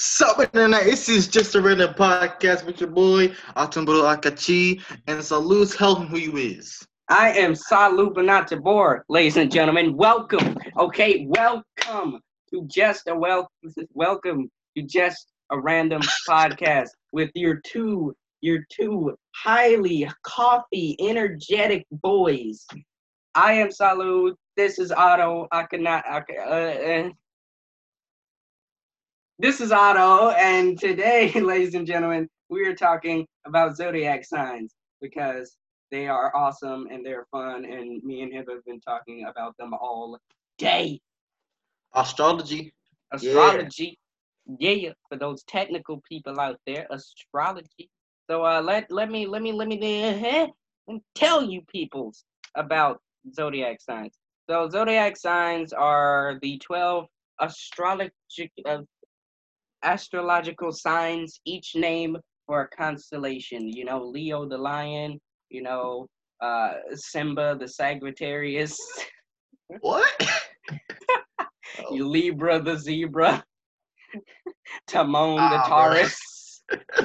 Sup, internet? This is just a random podcast with your boy Atumbro Akachi, and salute, tell him who you is. I am Salu Banatabor, ladies and gentlemen. Welcome, welcome to welcome to just a random podcast with your two highly coffee energetic boys. I am Salu. This is Otto. This is Otto, and today, ladies and gentlemen, we are talking about zodiac signs because they are awesome and they're fun, and me and him have been talking about them all day. Astrology. Astrology, yeah, for those technical people out there, astrology. So let me tell you peoples about zodiac signs. So zodiac signs are the 12 astrological signs, each name for a constellation. You know, Leo the lion, Simba the Sagittarius, What? Libra the zebra, Timon the Ah, Taurus.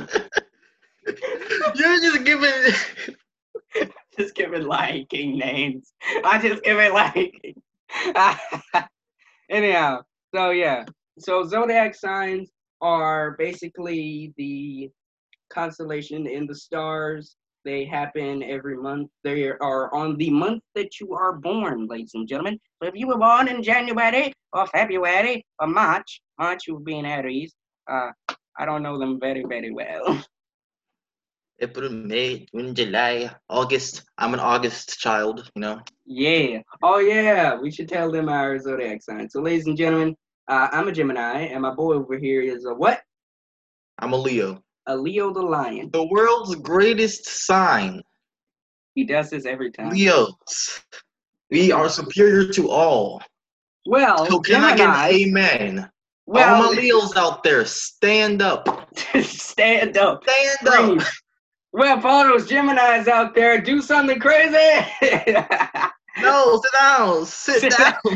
You're just giving. Just giving Lion King names. I just give it Lion King. Anyhow, so yeah. So zodiac signs are basically the constellation in the stars. They happen every month. They are on the month that you are born, ladies and gentlemen. So if you were born in January or February or March you would be in Aries. I don't know them very, very well. April, May, June, July, August. I'm an August child. Yeah. Oh, yeah. We should tell them our zodiac sign. So, ladies and gentlemen, I'm a Gemini, and my boy over here is a what? I'm a Leo. A Leo the lion. The world's greatest sign. He does this every time. Leos. We are superior to all. Well, so can Gemini, I get an amen? Well, all my Leos out there, stand up. Stand up. Stand up. Well, for all those Geminis out there, do something crazy. No, sit down. Sit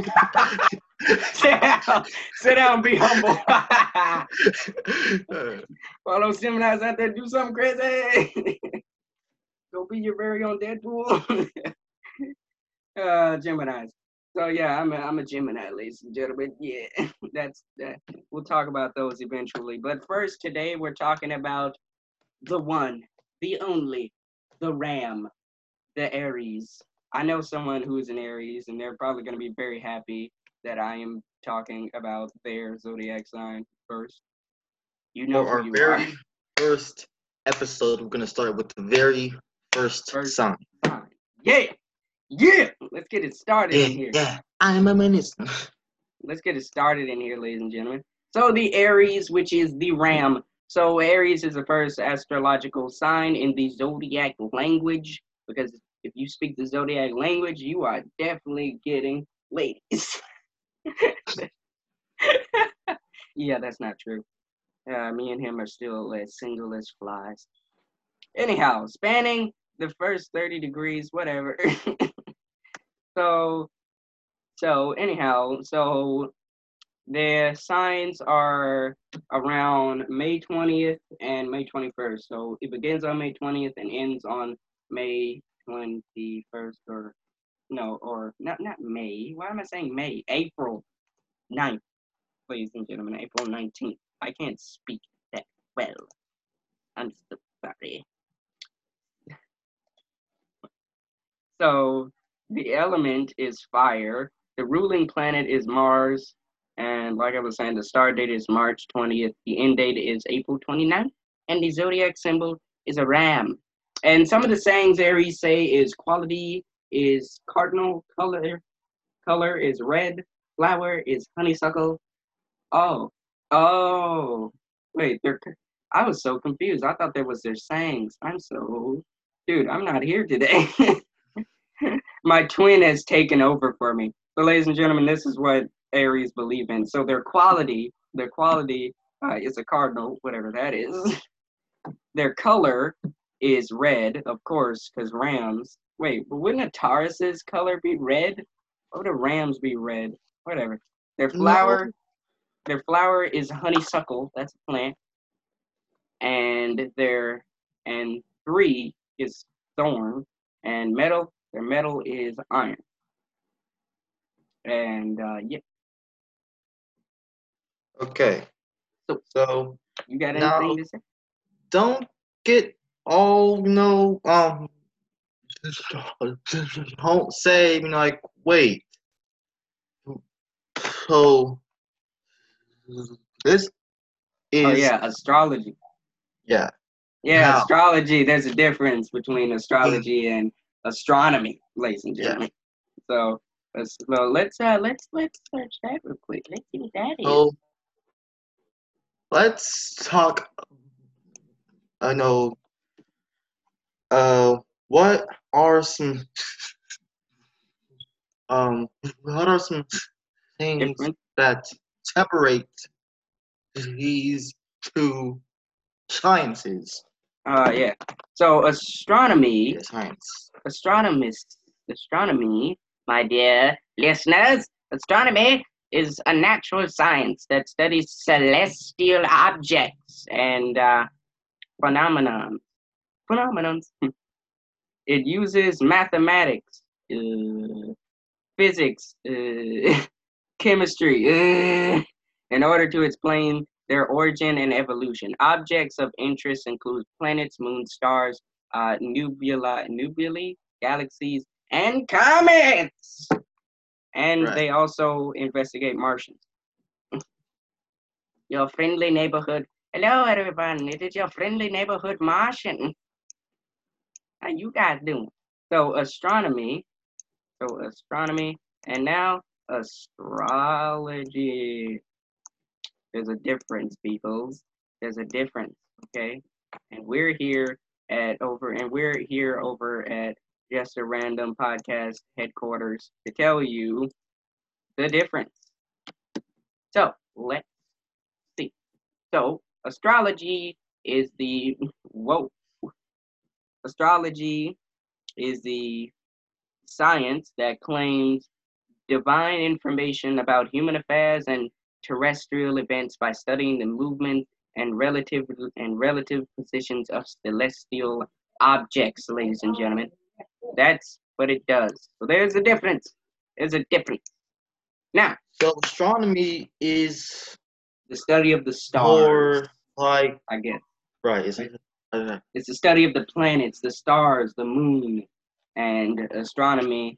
down. Sit down. Be humble. For all those Geminis out there, do something crazy. Go be your very own Deadpool. Geminis. So yeah, I'm a Gemini, ladies and gentlemen. Yeah, that's that. We'll talk about those eventually. But first, today we're talking about the one, the only, the Ram, the Aries. I know someone who is an Aries, and they're probably going to be very happy that I am talking about their zodiac sign first. You know For who you very are. First episode, we're going to start with the very first sign. Yeah. Yeah, let's get it started in here. Yeah, I'm a minister. Let's get it started in here, ladies and gentlemen. So the Aries, which is the Ram. So Aries is the first astrological sign in the zodiac language, because if you speak the zodiac language, you are definitely getting ladies. Yeah, that's not true. Me and him are still as single as flies. Anyhow, spanning the first 30 degrees, whatever. So the signs are around May 20th and May 21st. So it begins on May 20th and ends on May 21st, or not May. Why am I saying May? April 9th, ladies and gentlemen, April 19th. I can't speak that well. I'm so sorry. So the element is fire. The ruling planet is Mars. And like I was saying, the start date is March 20th. The end date is April 29th. And the zodiac symbol is a ram. And some of the sayings Aries say is quality is cardinal, color is red, flower is honeysuckle. Oh, wait, I was so confused. I thought that was their sayings. Dude, I'm not here today. My twin has taken over for me. So, ladies and gentlemen, this is what Aries believe in. So their quality is a cardinal, whatever that is. Their color is red, of course, because rams. Wait, but wouldn't a Taurus's color be red? Or would a ram's be red? Whatever. Their flower. Their flower is honeysuckle. That's a plant. And and 3 is thorn. And metal. Their metal is iron. And yeah. Okay. So You got now, anything to say? don't get all don't say like wait. So this is Oh yeah, astrology. yeah. Yeah, How? astrology. There's a difference between astrology and astronomy, ladies and gentlemen. So let's search that real quick. Let's see what that is. So let's talk. I know. What are some what are some things Different. that separate these two sciences? Yeah. So astronomy, Yeah, science. astronomy, my dear listeners, astronomy is a natural science that studies celestial objects and phenomenons. It uses mathematics, physics, chemistry, in order to explain their origin and evolution. Objects of interest include planets, moons, stars, nebulae, galaxies, and comets. And Right. they also investigate Martians. Your friendly neighborhood. Hello, everyone. It is your friendly neighborhood Martian. How you guys doing? So astronomy, and now astrology. There's a difference, peoples. There's a difference, okay? And we're here over at Just a Random Podcast headquarters to tell you the difference. So let's see. So astrology is the astrology is the science that claims divine information about human affairs and terrestrial events by studying the movement and relative positions of celestial objects, ladies and gentlemen. That's what it does. So there's a difference. There's a difference. Now, So astronomy is the study of the stars. more like I guess. right. Is it? It's the study of the planets, the stars, the moon, and astrology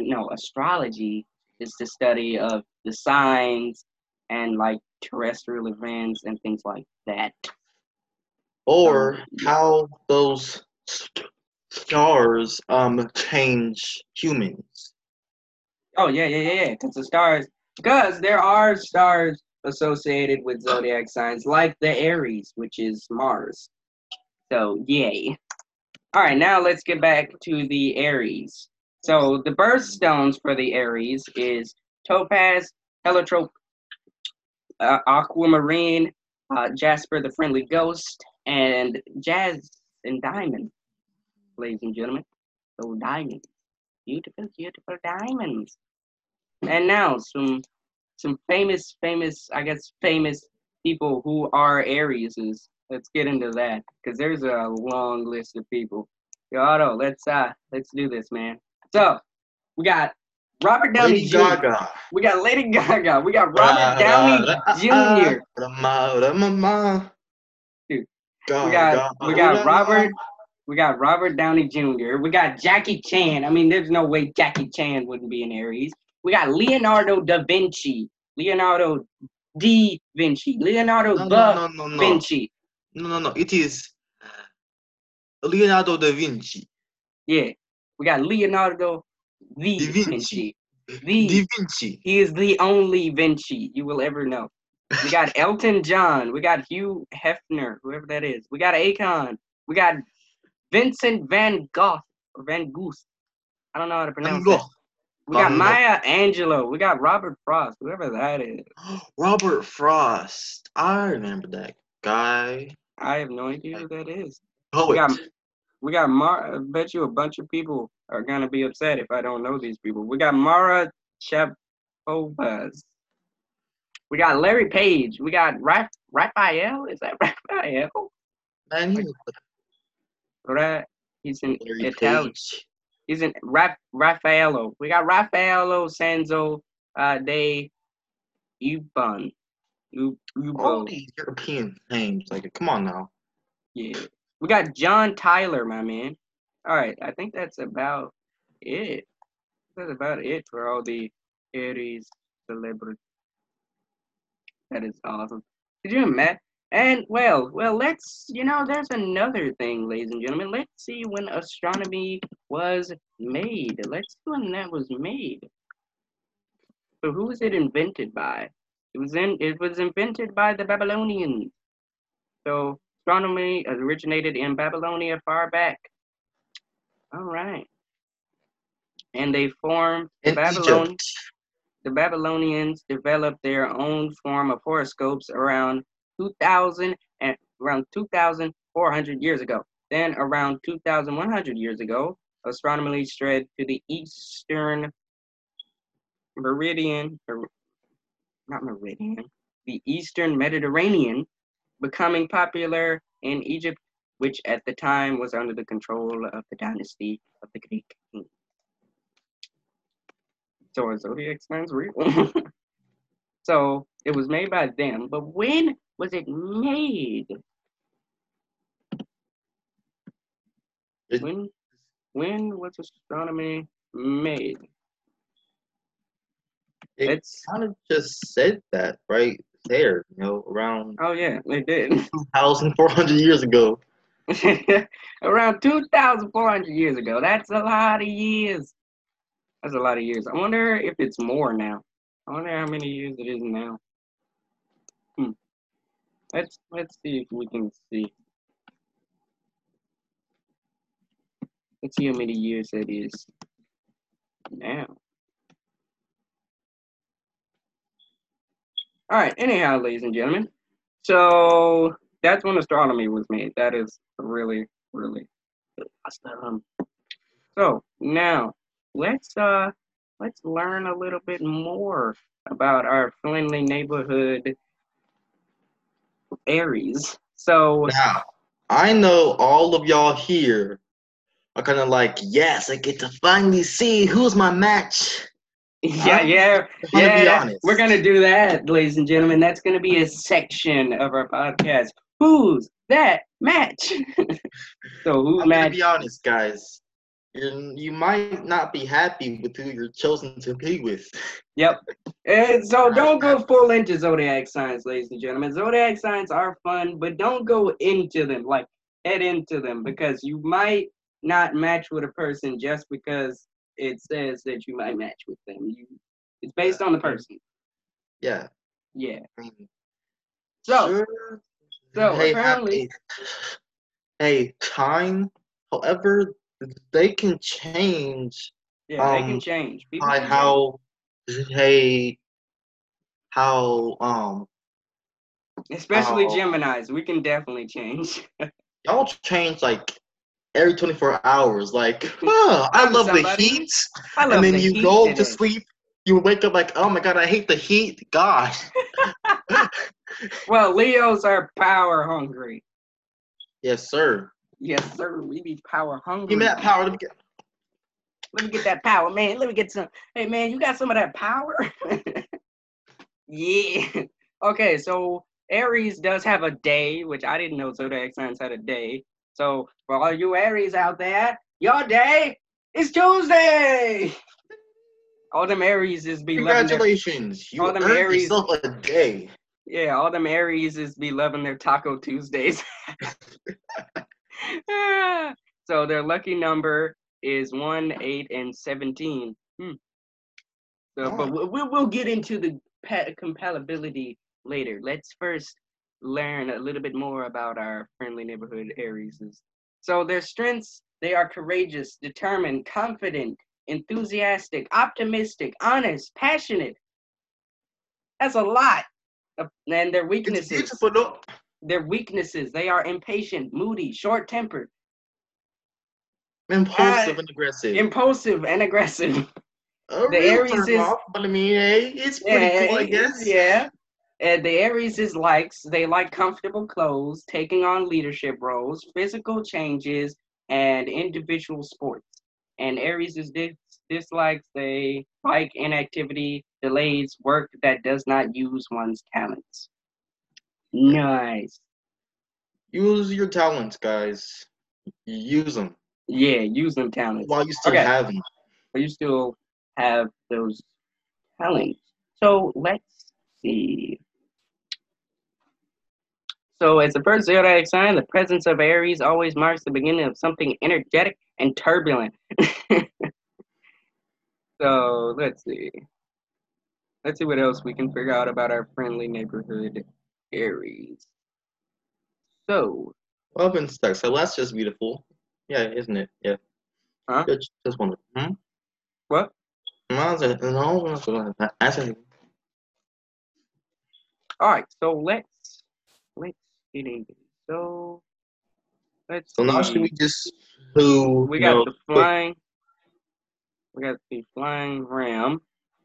is the study of the signs and like terrestrial events and things like that. Or how those stars change humans. Oh yeah. Because there are stars associated with zodiac signs, like the Aries, which is Mars. So yay. All right, now let's get back to the Aries. So the birthstones for the Aries is topaz, heliotrope, aquamarine, jasper the friendly ghost, and jazz and diamond, ladies and gentlemen. So diamonds, beautiful diamonds. And now some famous people who are Arieses. Let's get into that because there's a long list of people. Yo, Otto, let's do this, man. So we got Robert Downey Lady Jr. Gaga. We got Lady Gaga. We got Robert Downey Jr. Dude, we got Robert Downey Jr. We got Jackie Chan. I mean, there's no way Jackie Chan wouldn't be an Aries. We got Leonardo da Vinci. Leonardo da Vinci. Vinci. No. It is Leonardo da Vinci. Yeah. We got Leonardo Da Vinci. Da Vinci. He is the only Vinci you will ever know. We got Elton John. We got Hugh Hefner, whoever that is. We got Akon. We got Vincent Van Gogh or Van Goose. I don't know how to pronounce that. We got Maya Angelou. We got Robert Frost, whoever that is. Robert Frost. I remember that guy. I have no idea who that is. Poet. I bet you a bunch of people are gonna be upset if I don't know these people. We got Mara Shapovaz. We got Larry Page. We got Raphael. Is that Raphael? Man, he's Right. He's in Larry Italian. Page. He's in Raffaello. We got Raffaello Sanzo de Uban. All Ubo. these European names, like, come on now. Yeah. We got John Tyler, my man. All right. I think that's about it. That's about it for all the Aries celebrities. That is awesome. Could you imagine? And well, let's, there's another thing, ladies and gentlemen. Let's see when astronomy was made. Let's see when that was made. So who was it invented by? It was invented by the Babylonians. So astronomy originated in Babylonia far back. All right. And they formed In Egypt. The Babylonians developed their own form of horoscopes around 2,400 years ago. Then around 2,100 years ago, astronomy spread to the eastern the eastern Mediterranean, becoming popular in Egypt, which at the time was under the control of the dynasty of the Greek kings. So are zodiac signs real? So it was made by them, but when was it made? When was astronomy made? It kind of just said that right there, around. Oh yeah, it did. 2,400 years ago. Around 2,400 years ago. That's a lot of years. That's a lot of years. I wonder if it's more now. I wonder how many years it is now. Let's see if we can see. Let's see how many years it is now. All right. Anyhow, ladies and gentlemen, so that's when astronomy was made. That is really, really awesome. So now let's learn a little bit more about our friendly neighborhood Aries. So now, I know all of y'all here are kind of like, yes, I get to finally see who's my match. Yeah. Be honest. We're gonna do that, ladies and gentlemen. That's gonna be a section of our podcast. Who's that match? So who's I'm match? gonna be honest, guys. You might not be happy with who you're chosen to be with. Yep. And so don't go full into zodiac signs, ladies and gentlemen. Zodiac signs are fun, but don't go into them, like head into them, because you might not match with a person just because it says that you might match with them. It's based on the person. Yeah. Yeah. So, sure. they apparently, have a time. However, they can change. Yeah, they can change. People by how especially Geminis, we can definitely change. Y'all change like every 24 hours. Like, oh, I love the heat. And then you go to sleep. You wake up like, oh my God, I hate the heat. God. Well, Leos are power hungry. Yes, sir. Yes, sir. We be power hungry. Give me that power. Let me get that power, man. Let me get some. Hey, man, you got some of that power? Yeah. Okay, so Aries does have a day, which I didn't know zodiac signs had a day. So for all you Aries out there, your day is Tuesday. All them Aries is be congratulations. You earned yourself a day. Yeah, all them Aries is be loving their Taco Tuesdays. So their lucky number is 1, 8, and 17. So, but we'll get into the compatibility later. Let's first learn a little bit more about our friendly neighborhood Aries. So their strengths: they are courageous, determined, confident, enthusiastic, optimistic, honest, passionate. That's a lot. And their weaknesses. It's beautiful, though. Their weaknesses: they are impatient, moody, short-tempered. Impulsive and aggressive. The Aries is, off, but I mean, hey, it's pretty cool, I guess. Yeah. And the Aries is they like comfortable clothes, taking on leadership roles, physical changes, and individual sports. And Aries is dislikes they like inactivity, delays, work that does not use one's talents. Nice. Use your talents, guys. Use them. Yeah, use them talents. While you still have them. But you still have those talents. So let's see. So, as the first zodiac sign, the presence of Aries always marks the beginning of something energetic and turbulent. So, let's see. Let's see what else we can figure out about our friendly neighborhood Aries. So, Love and sex. So that's just beautiful. Yeah, isn't it? Yeah. huh? Just wonder. What? No, All right. So let's get into it. So let's so see. now should we just who we got the flying. We got the flying ram.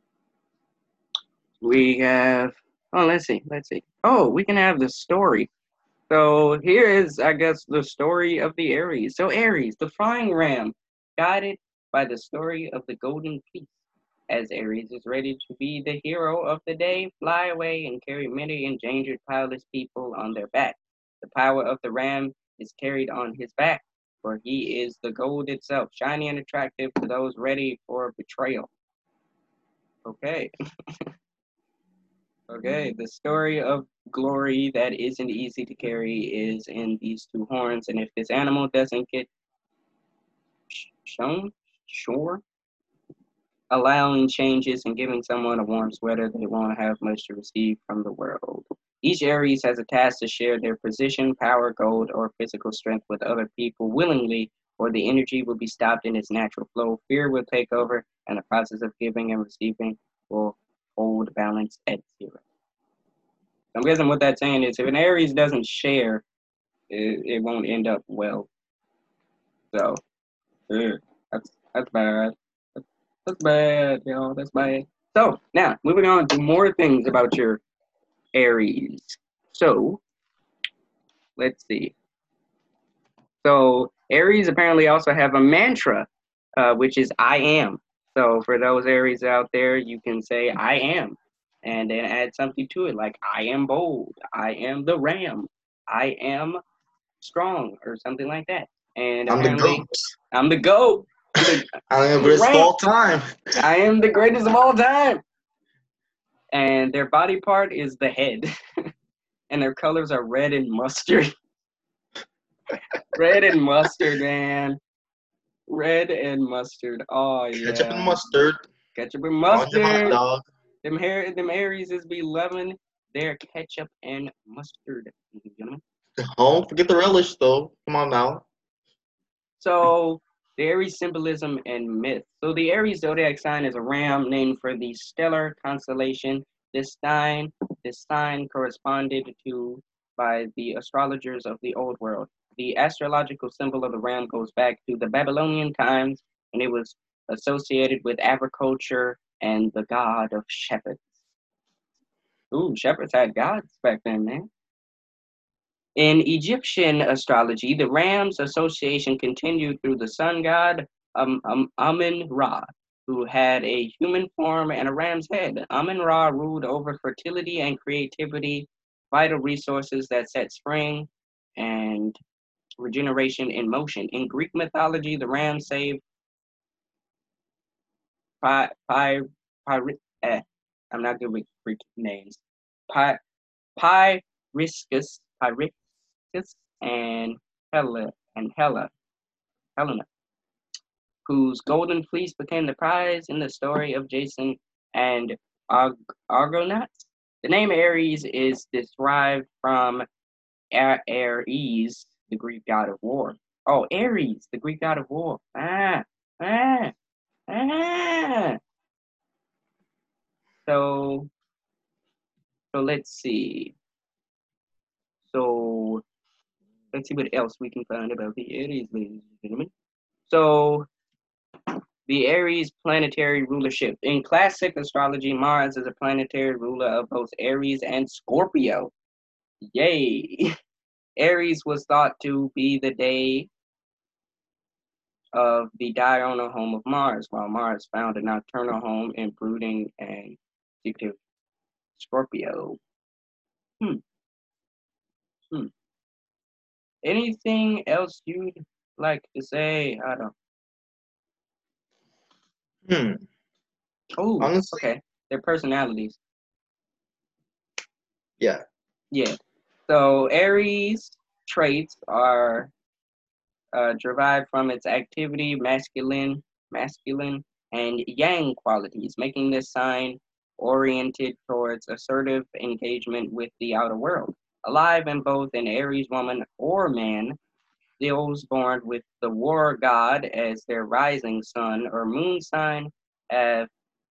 We have. Oh, let's see. Oh, we can have the story. So here is, I guess, the story of the Aries. So Aries, the flying ram, guided by the story of the golden fleece. As Aries is ready to be the hero of the day, fly away and carry many endangered powerless people on their back. The power of the ram is carried on his back, for he is the gold itself, shiny and attractive to those ready for betrayal. Okay. Okay, the story of glory that isn't easy to carry is in these two horns, and if this animal doesn't get shown, sure, allowing changes and giving someone a warm sweater, they won't have much to receive from the world. Each Aries has a task to share their position, power, gold, or physical strength with other people willingly, or the energy will be stopped in its natural flow. Fear will take over, and the process of giving and receiving will hold balance at zero. I'm guessing what that's saying is if an Aries doesn't share, it won't end up well. So, that's bad. That's bad, y'all. That's bad. So, now, moving on to more things about your Aries. So, let's see. So, Aries apparently also have a mantra, which is I am. So, for those Aries out there, you can say I am. And then add something to it like I am bold. I am the ram. I am strong or something like that. And I'm apparently, the GOAT. I'm the GOAT. I am the greatest of all time. I am the greatest of all time. And their body part is the head. And their colors are red and mustard. Red and mustard, man. Red and mustard. Oh, yeah. Ketchup and mustard. Ketchup and mustard. Hot dog. Them Aries is be loving their ketchup and mustard, gentlemen. Don't forget the relish, though. Come on now. So, the Aries symbolism and myth. So, the Aries zodiac sign is a ram named for the stellar constellation. This sign corresponded to by the astrologers of the Old World. The astrological symbol of the ram goes back to the Babylonian times, and it was associated with agriculture and the god of shepherds. Ooh, shepherds had gods back then, man. In Egyptian astrology, the ram's association continued through the sun god Amun-Ra, who had a human form and a ram's head. Amun-Ra ruled over fertility and creativity, vital resources that set spring and regeneration in motion. In Greek mythology, the ram saved I'm not good with Greek names. Pyriscus, and Helena, whose golden fleece became the prize in the story of Jason and Argonauts. The name Ares is derived from Ares, the Greek god of war. Oh, Ares, the Greek god of war. Ah. So let's see. So let's see what else we can find about the Aries, ladies and gentlemen. So The Aries planetary rulership. In classic astrology, Mars is a planetary ruler of both Aries and Scorpio. Yay! Aries was thought to be the day of the diurnal home of Mars, while Mars found a nocturnal home in brooding and secretive Scorpio. Anything else you'd like to say, Otto? Oh, honestly, okay. Their personalities. Yeah. Yeah. So Aries traits are derived from its activity, masculine, and yang qualities, making this sign oriented towards assertive engagement with the outer world. Alive in both an Aries woman or man, those born with the war god as their rising sun or moon sign have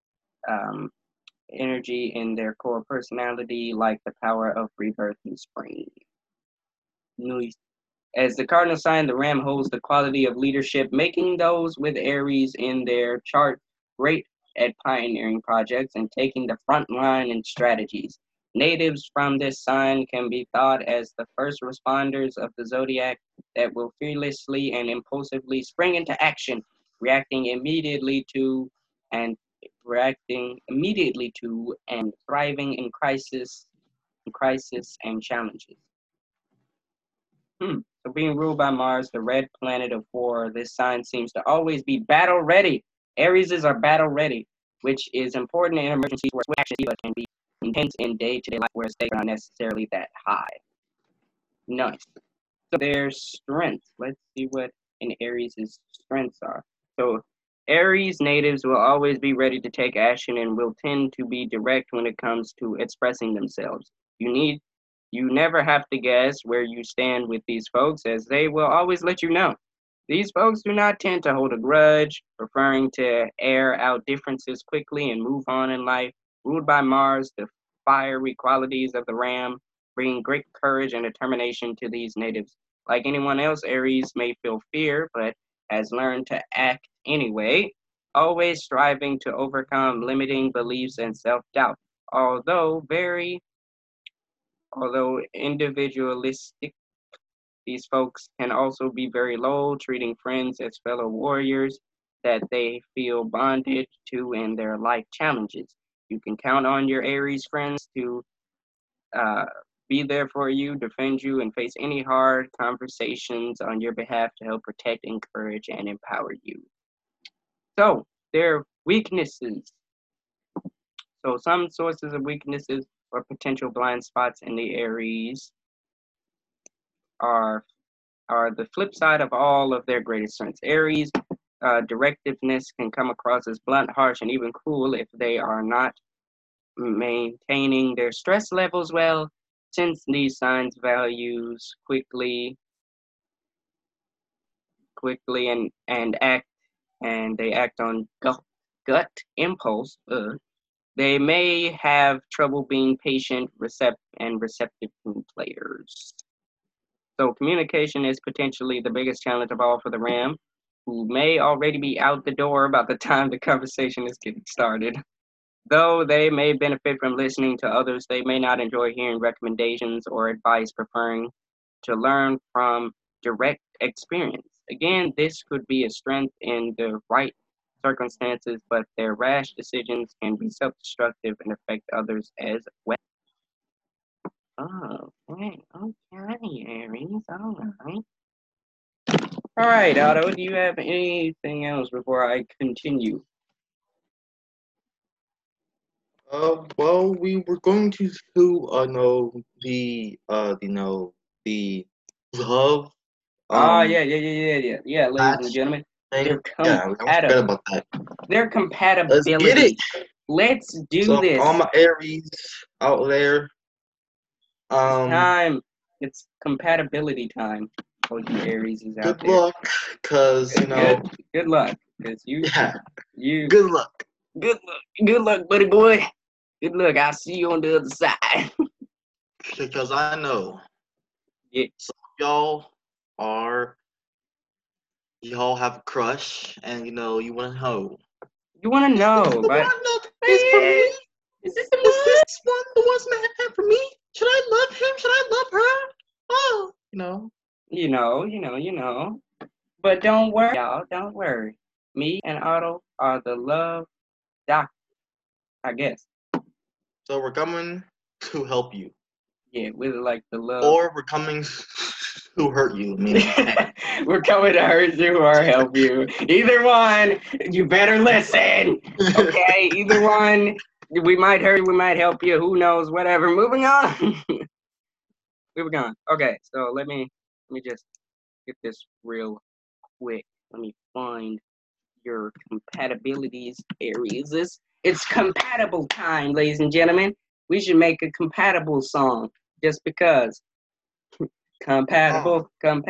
energy in their core personality, like the power of rebirth and spring. Nice. As the cardinal sign, the ram holds the quality of leadership, making those with Aries in their chart great at pioneering projects and taking the front line in strategies. Natives from this sign can be thought as the first responders of the zodiac that will fearlessly and impulsively spring into action, reacting immediately to and thriving in crisis and challenges. So being ruled by Mars, the red planet of war, this sign seems to always be battle ready. Aries are battle ready, which is important in emergencies where action can be intense in day-to-day life where stakes are not necessarily that high. Nice. So their strengths. Let's see what in Aries' strengths are. So Aries natives will always be ready to take action and will tend to be direct when it comes to expressing themselves. You never have to guess where you stand with these folks, as they will always let you know. These folks do not tend to hold a grudge, preferring to air out differences quickly and move on in life. Ruled by Mars, the fiery qualities of the ram bring great courage and determination to these natives. Like anyone else, Aries may feel fear, but has learned to act anyway, always striving to overcome limiting beliefs and self-doubt. Although individualistic, these folks can also be very low, treating friends as fellow warriors that they feel bonded to in their life challenges. You can count on your Aries friends to be there for you, defend you, and face any hard conversations on your behalf to help protect, encourage, and empower you. So, their weaknesses. So, some sources of weaknesses or potential blind spots in the Aries are the flip side of all of their greatest strengths. Aries directiveness can come across as blunt, harsh, and even cruel if they are not maintaining their stress levels well, since these signs values quickly and they act on gut impulse. They may have trouble being patient, receptive team players. So communication is potentially the biggest challenge of all for the ram, who may already be out the door about the time the conversation is getting started. Though they may benefit from listening to others, they may not enjoy hearing recommendations or advice, preferring to learn from direct experience. Again, this could be a strength in the right circumstances, but their rash decisions can be self-destructive and affect others as well. Oh, okay, Aries, all right, Otto, do you have anything else before I continue? Well, we were going to know the love. Yeah, ladies and gentlemen. Their about that. Their compatibility. Let's do this. All my Aries out there. It's compatibility time. All you Aries is out there. Good luck, cause you know. Good luck, cause you. Good luck. Good luck, buddy boy. Good luck. I'll see you on the other side. Because I know. Yeah. Some of y'all are you all have a crush, and you want to know. You want to know, Is this the but one that is for me? Is this the one? Is this one the one's meant for me? Should I love him? Should I love her? Oh, You know. But don't worry, y'all. Don't worry. Me and Otto are the love doctor, I guess. So we're coming to help you. Yeah, we're like the love. Or we're coming to hurt you. I mean, we're coming to hurt you or help you. Either one, you better listen. Okay, either one. We might hurt you, we might help you. Who knows? Whatever. Moving on. Moving on. Okay, so let me just get this real quick. Let me find your compatibilities areas. It's compatible time, ladies and gentlemen. We should make a compatible song just because. Compatible time.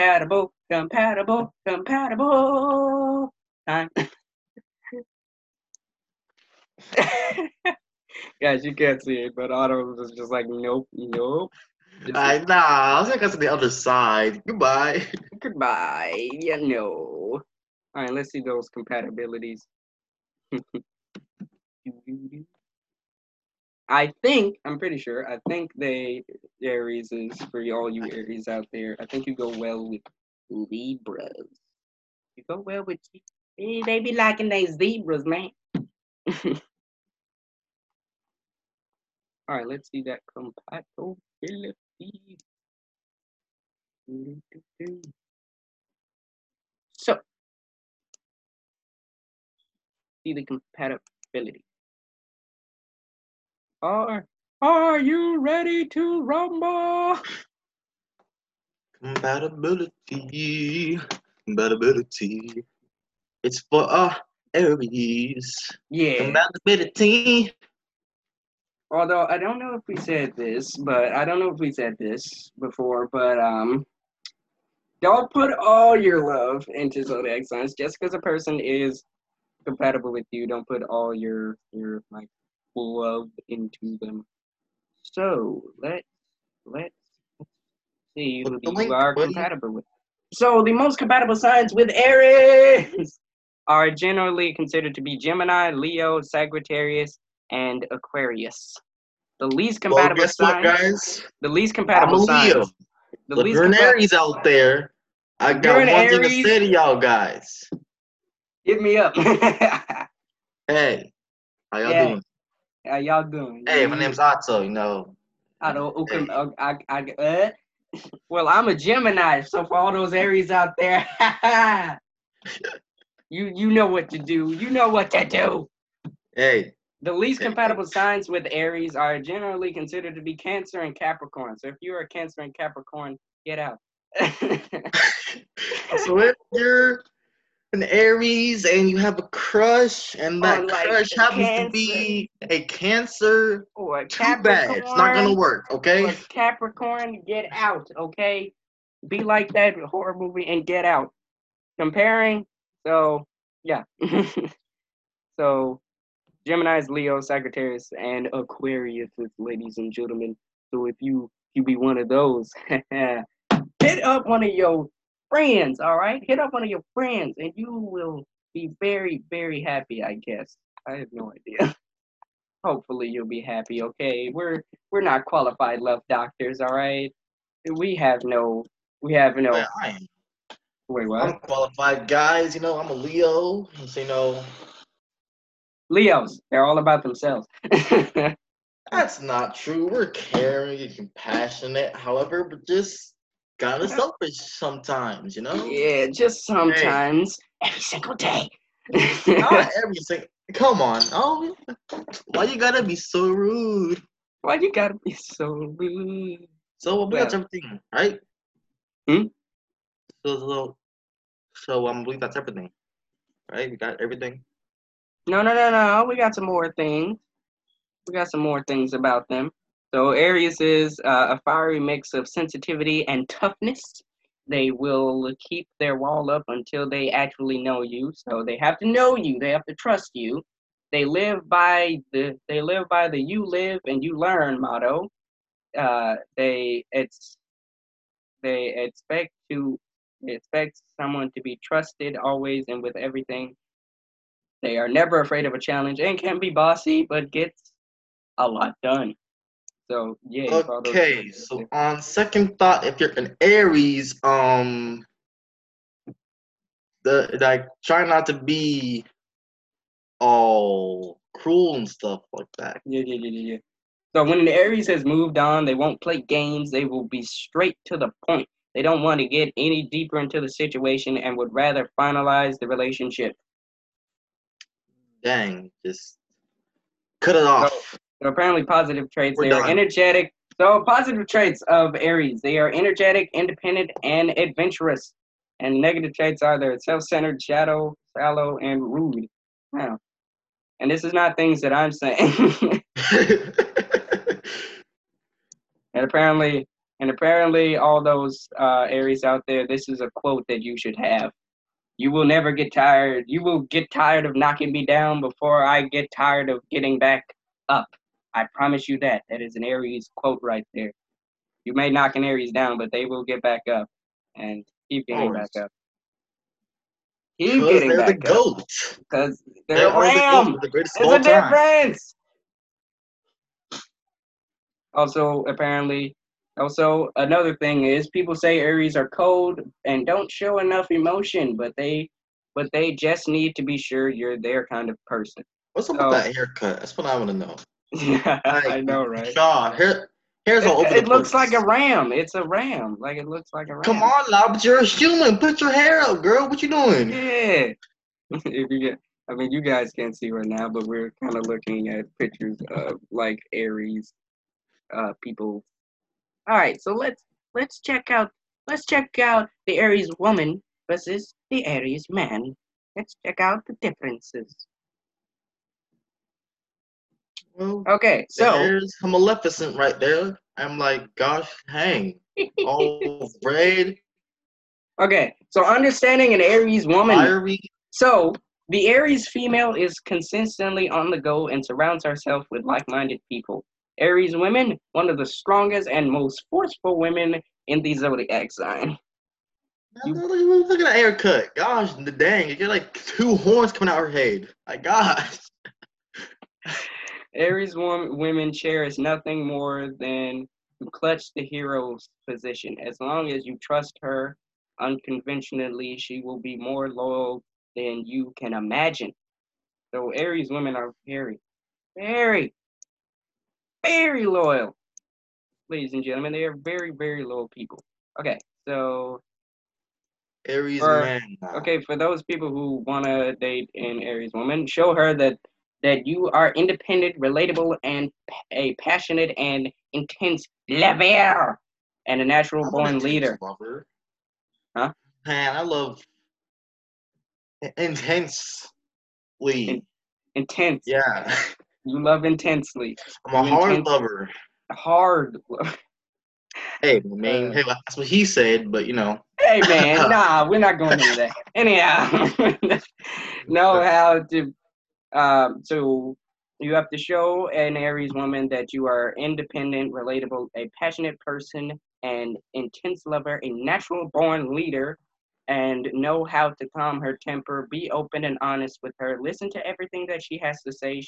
Guys, you can't see it, but Otto was just like, nope. I was gonna go to the other side. Goodbye. Goodbye. Yeah, no. All right, let's see those compatibilities. I'm pretty sure, Aries is, for all you Aries out there, I think you go well with Libras. You go well with, they be liking these zebras, man. All right, let's see that compatibility. So, see the compatibility. Are you ready to rumble? Compatibility. It's for Aries. Yeah. Compatibility. Although I don't know if we said this before, but don't put all your love into zodiac signs. Just because a person is compatible with you, don't put all your like love into them. So let's see who you are compatible with. So the most compatible signs with Aries are generally considered to be Gemini, Leo, Sagittarius, and Aquarius. The least compatible signs. What, guys? The least compatible signs. Leo. If you're an Aries out there, I got one thing to say to y'all guys. Hit me up. Hey, how y'all doing? How y'all doing? Hey, my name's Otto. Well, I'm a Gemini, so for all those Aries out there, you know what to do. You know what to do. Hey. The least compatible signs with Aries are generally considered to be Cancer and Capricorn. So if you're a Cancer and Capricorn, get out. So if you're an Aries and you have a crush, and that crush happens to be a Cancer, or a too bad. It's not gonna work, okay? Or Capricorn, get out, okay? Be like that horror movie and get out. Comparing, so yeah. So Gemini's, Leo, Sagittarius, and Aquarius, ladies and gentlemen. So if you be one of those, hit up one of your friends, all right? Hit up one of your friends, and you will be very, very happy, I guess. I have no idea. Hopefully you'll be happy, okay? We're not qualified love doctors, all right? We have no. Well, I am. Wait, what? I'm qualified, guys. I'm a Leo. So, Leos, they're all about themselves. That's not true. We're caring and compassionate, however, but just kind of selfish sometimes, Yeah, just sometimes. Hey. Every single day. Not every single. Come on. Oh, why you gotta be so rude? Why you gotta be so rude? So we got everything, right? So I believe that's everything, right? We got everything. No. We got some more things. We got some more things about them. So Aries is a fiery mix of sensitivity and toughness. They will keep their wall up until they actually know you. So they have to know you. They have to trust you. They live by the you live and you learn motto. They expect to They expect someone to be trusted always and with everything. They are never afraid of a challenge and can be bossy, but gets a lot done. So yeah. Okay, so on second thought, if you're an Aries, like try not to be all cruel and stuff like that. Yeah. So when the Aries has moved on, they won't play games. They will be straight to the point. They don't want to get any deeper into the situation and would rather finalize the relationship. Dang, just cut it off. So apparently positive traits, they are energetic. So positive traits of Aries, they are energetic, independent, and adventurous. And negative traits are they're self-centered, shallow, and rude. Wow. And this is not things that I'm saying. And apparently all those Aries out there, this is a quote that you should have. You will never get tired. You will get tired of knocking me down before I get tired of getting back up. I promise you that. That is an Aries quote right there. You may knock an Aries down, but they will get back up and keep getting back up. Keep getting back up. GOAT. Because they're a ram. There's a difference. Also, another thing is people say Aries are cold and don't show enough emotion, but they just need to be sure you're their kind of person. What's up with that haircut? That's what I want to know. Yeah, I know, right? God, hair's all over the place. It looks like a ram. It's a ram. Like it looks like a ram. Come on, now, but you're a human. Put your hair up, girl. What you doing? Yeah. You guys can't see right now, but we're kind of looking at pictures of like Aries people. All right, so let's check out the Aries woman versus the Aries man. Let's check out the differences. Well, okay, so there's a Maleficent right there. I'm like, gosh, hang, all red. Okay, so understanding an Aries woman. Fiery. So the Aries female is consistently on the go and surrounds herself with like-minded people. Aries women, one of the strongest and most forceful women in the zodiac sign. Look at that haircut. Gosh, dang, you get like 2 horns coming out her head. My gosh. Aries women cherish nothing more than to clutch the hero's position. As long as you trust her unconventionally, she will be more loyal than you can imagine. So Aries women are very, very, very loyal. Ladies and gentlemen, they are very, very loyal people. Okay, so Aries man. Okay, for those people who want to date an Aries woman, show her that you are independent, relatable, and a passionate and intense lover, and a natural-born leader. Lover. Huh? Man, I love intensely. Intense. Yeah. You love intensely. I'm a hard lover. Hard lover. Hey, man, hey, that's what he said, but you know. Hey, man, nah, we're not going into that. Anyhow, know how to. So you have to show an Aries woman that you are independent, relatable, a passionate person, an intense lover, a natural-born leader, and know how to calm her temper. Be open and honest with her. Listen to everything that she has to say.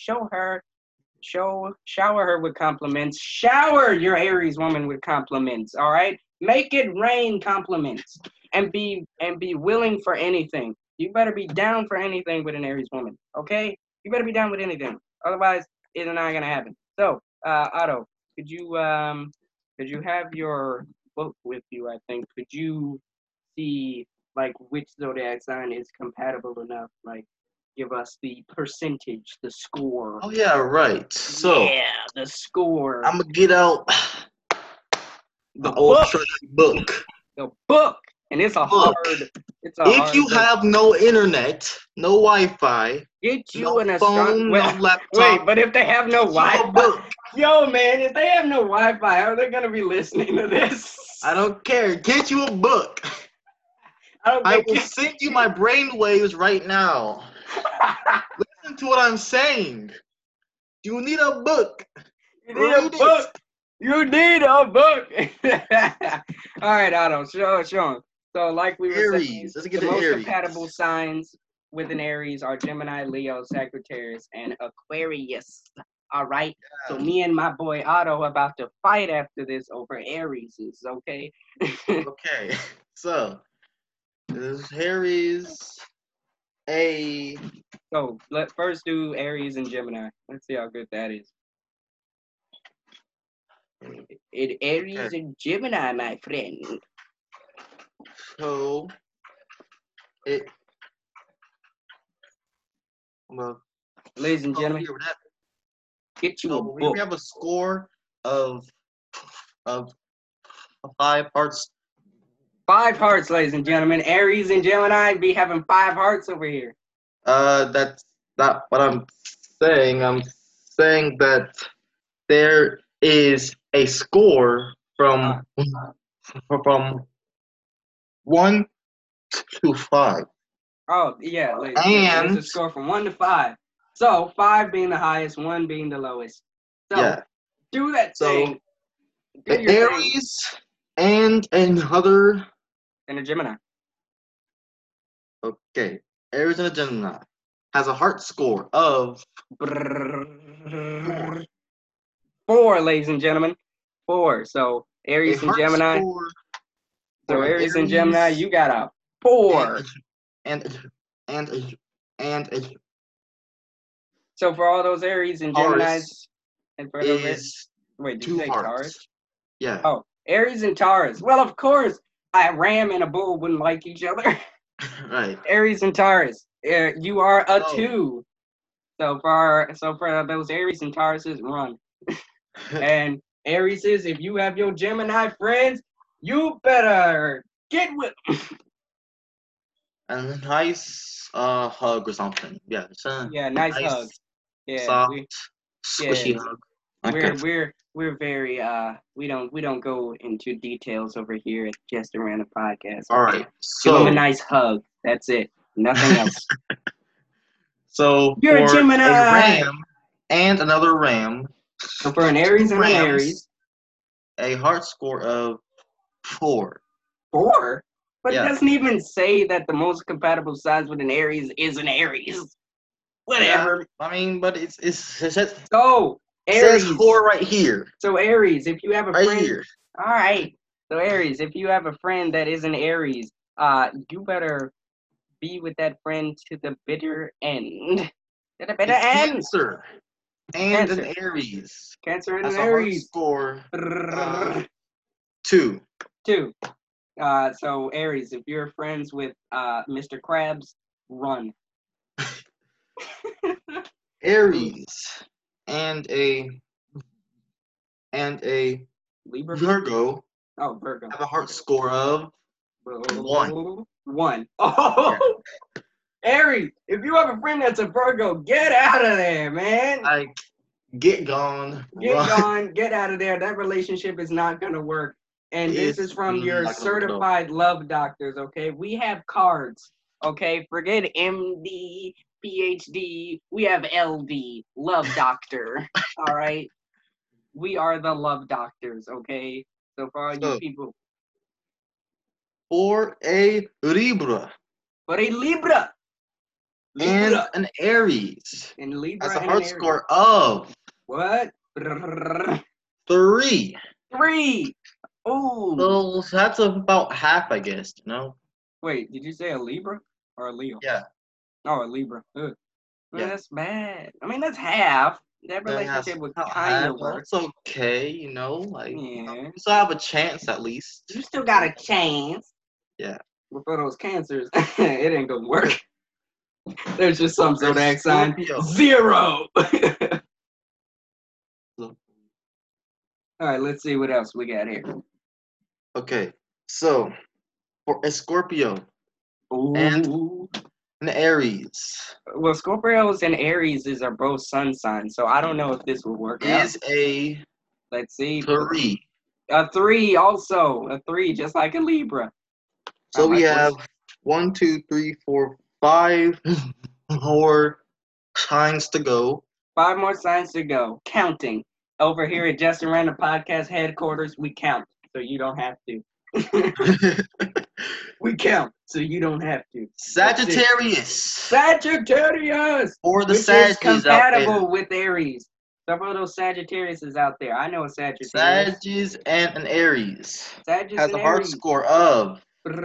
Shower her with compliments. Shower your Aries woman with compliments. All right, make it rain compliments, and be willing for anything. You better be down for anything with an Aries woman. Okay. You better be down with anything. Otherwise, it's not gonna happen. So, Otto, could you have your book with you? I think. Could you see like which zodiac sign is compatible enough? Like, give us the percentage, the score. Oh yeah, right. So yeah, the score. I'm gonna get out the old book. The book. And it's a hard. If you have no internet, no Wi-Fi, get you no an phone, no laptop. Wait, but if they have no Wi-Fi, yo, man, if they have no Wi-Fi, how are they gonna be listening to this? I don't care. Get you a book. I will send you my brain waves right now. Listen to what I'm saying. You need a book. You need a book. You need a book. All right, Otto, show him. So, like we were saying, Let's get the most Aries. compatible signs with an Aries are Gemini, Leo, Sagittarius, and Aquarius. All right. Yeah. So me and my boy Otto about to fight after this over Aries. Okay. Okay. So this Aries. So let's first do Aries and Gemini. Let's see how good that is. Aries and Gemini, my friend. So ladies and gentlemen, get you a book. We have a score of 5 hearts. 5 hearts, ladies and gentlemen. Aries and Gemini be having 5 hearts over here. That's not what I'm saying. I'm saying that there is a score from 1 to 5. Oh yeah, ladies and gentlemen, there's a score from 1 to 5. So 5 being the highest, 1 being the lowest. So do that thing. Do Aries thing. And another. And a Gemini. Okay, Aries and a Gemini has a heart score of 4, ladies and gentlemen. 4. So Aries and Gemini. So Aries and Gemini, you got a 4. And so for all those Aries and Geminis, and for those wait, did you say Taurus? Yeah. Oh, Aries and Taurus. Well, of course, a ram and a bull wouldn't like each other. Right. Aries and Taurus. You are a 2. So for those Aries and Tauruses, run. And Arieses, if you have your Gemini friends, you better get with them. And a nice hug or something. Yeah. Nice hug. Yeah. Soft, squishy hug. Okay. We're very we don't go into details over here at Just a Random Podcast. All right. Give them a nice hug. That's it. Nothing else. So you're a Gemini. A ram and another ram. So for an Aries and an Aries, a heart score of 4. 4? But it doesn't even say that the most compatible signs with an Aries is an Aries. Whatever. Yeah, I mean, but it says so Aries. It says 4 right here. So Aries, if you have a friend, here. All right. So Aries, if you have a friend that is an Aries, you better be with that friend to the bitter end. To the bitter end. Cancer and an Aries. Cancer and an Aries. Score 2. 2. So Aries, if you're friends with Mr. Krabs, run. Aries and a Libra. Virgo. Oh, Virgo. Have a heart score of 1. 1. Oh, yeah. Aries, if you have a friend that's a Virgo, get out of there, man. Like, get gone. Get out of there. That relationship is not gonna work. And this is from your certified love doctors, okay? We have cards, okay? Forget MD, PhD. We have LD, love doctor, all right? We are the love doctors, okay? So for all you people. For a Libra. And an Aries. And Libra has a heart score of what? 3. 3. Oh. So that's about half, I guess. No. Wait, did you say a Libra or a Leo? Yeah. Oh, a Libra. Ugh. Yeah. That's bad. I mean, that's half. That relationship would kind of work. It's okay, you know. Like, you still have a chance at least. You still got a chance. Yeah. But for those cancers, it ain't gonna work. There's just some zodiac sign. 0. All right, let's see what else we got here. Okay, so for a Scorpio and an Aries. Well, Scorpios and Aries are both sun signs, so I don't know if this will work out. Is a let's see 3. A 3 also. A 3, just like a Libra. So we have 1, 2, 3, 4, 5 more signs to go. 5 more signs to go. Counting. Over here at Just a Random Podcast headquarters, we count, so you don't have to. We count so you don't have to. Sagittarius. Or the which is compatible with Aries. Some of those Sagittariuses out there. I know a Sagittarius. Sagittarius and an Aries. Sagittarius has a heart score of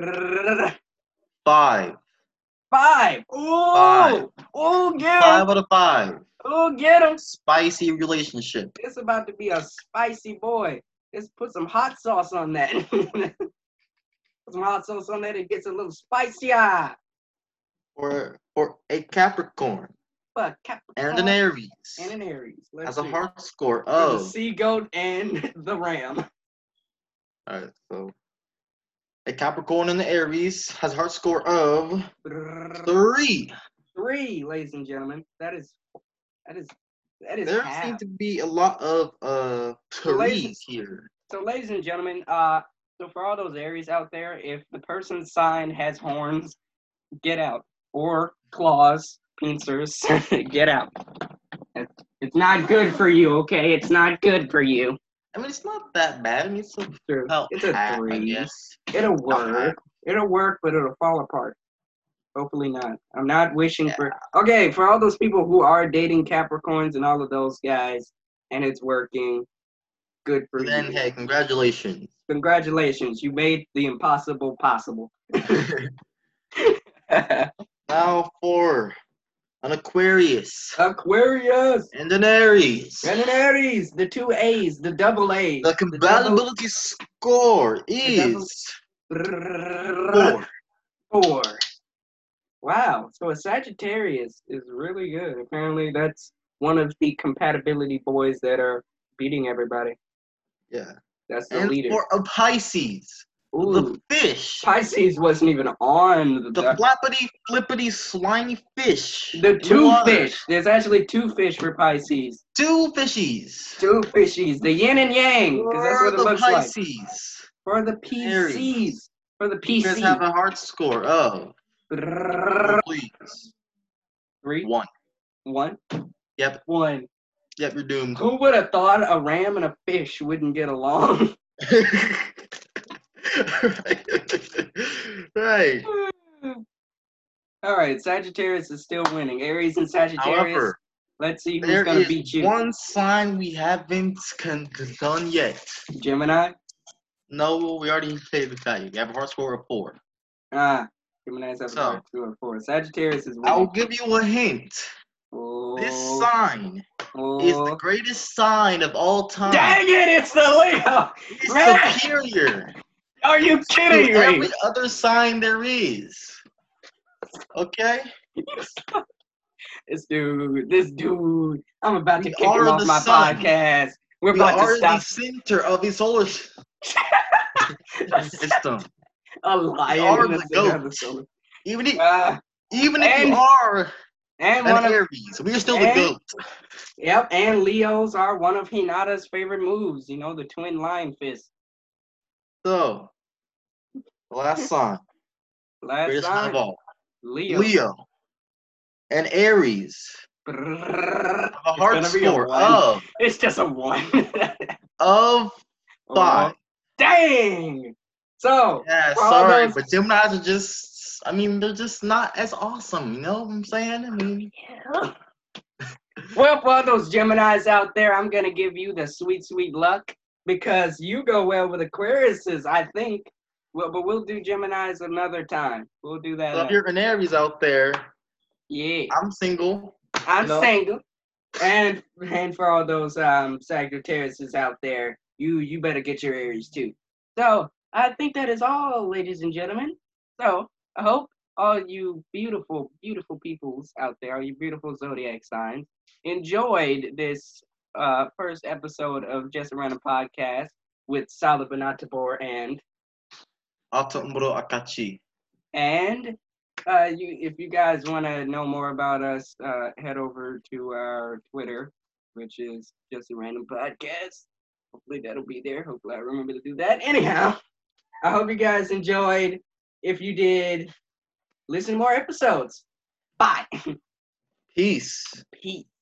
5. 5. Ooh. Ooh, get him. 5 out of 5. Ooh, get him. Spicy relationship. It's about to be a spicy boy. Let's put some hot sauce on that. Put some hot sauce on that. It gets a little spicier. Or a Capricorn. And an Aries. Has a heart score of the sea goat and the ram. Alright, so a Capricorn and the Aries has a heart score of 3. 3, ladies and gentlemen. That is. There seem to be a lot of threes here. So, ladies and gentlemen, so for all those Aries out there, if the person's sign has horns, get out. Or claws, pincers, get out. It's not good for you, okay? It's not good for you. I mean, it's not that bad. I mean, it's a 3. I guess. It'll work. It'll work, but it'll fall apart. Hopefully not. I'm not wishing for... Okay, for all those people who are dating Capricorns and all of those guys, and it's working, good for you. Then, hey, congratulations. Congratulations. You made the impossible possible. Now for an Aquarius. And an Aries. The 2 A's, the double A's. The compatibility score is 4. Wow. So a Sagittarius is really good. Apparently that's one of the compatibility boys that are beating everybody. Yeah. That's the leader. For a Pisces. Ooh. The fish. Pisces wasn't even on the flappity, flippity, slimy fish. The 2 fish. There's actually 2 fish for Pisces. 2 fishies. 2 fishies. The yin and yang. Because that's what it looks Pisces. Like. For the PCs. For the PC. You guys have a heart score of... Please. 3? 1. Yep. 1. Yep, you're doomed. Who would have thought a ram and a fish wouldn't get along? Right. All right, Sagittarius is still winning. Aries and Sagittarius. However, let's see who's going to beat you. There is one sign we haven't done yet. Gemini? No, we already paid the value. We have a heart score of 4. Gemini's have a heart score of 4. Sagittarius is winning. I'll give you a hint. This sign is the greatest sign of all time. Dang it, it's the Leo! It's superior. Are you kidding me? Every other sign there is. Okay? This dude. I'm about to kick him off my podcast. We're about to stop. The center of the solar system. A lion. We are the goat. Even if you are an Aries, we are still the goat. Yep, and Leos are one of Hinata's favorite moves. You know, the twin lion fist. So, the last sign. Greatest sign of all. Leo. And Aries. A heart score of... It's just a 1. of 5. Dang! So... Yeah, sorry, but Geminis are just... I mean, they're just not as awesome, you know what I'm saying? I mean... Yeah. Well, for all those Geminis out there, I'm going to give you the sweet, sweet luck. Because you go well with Aquariuses, I think. Well, but we'll do Geminis another time. We'll do that. So if you're an Aries out there... Yeah. I'm single. I'm single. And for all those Sagittariuses out there, you better get your Aries too. So I think that is all, ladies and gentlemen. So I hope all you beautiful, beautiful peoples out there, all you beautiful zodiac signs, enjoyed this first episode of Just a Random Podcast with Salih Benatabor and Atombro Akachi. And if you guys want to know more about us, head over to our Twitter, which is Just a Random Podcast. Hopefully that'll be there. Hopefully I remember to do that. Anyhow, I hope you guys enjoyed. If you did, listen to more episodes. Bye. Peace. Peace.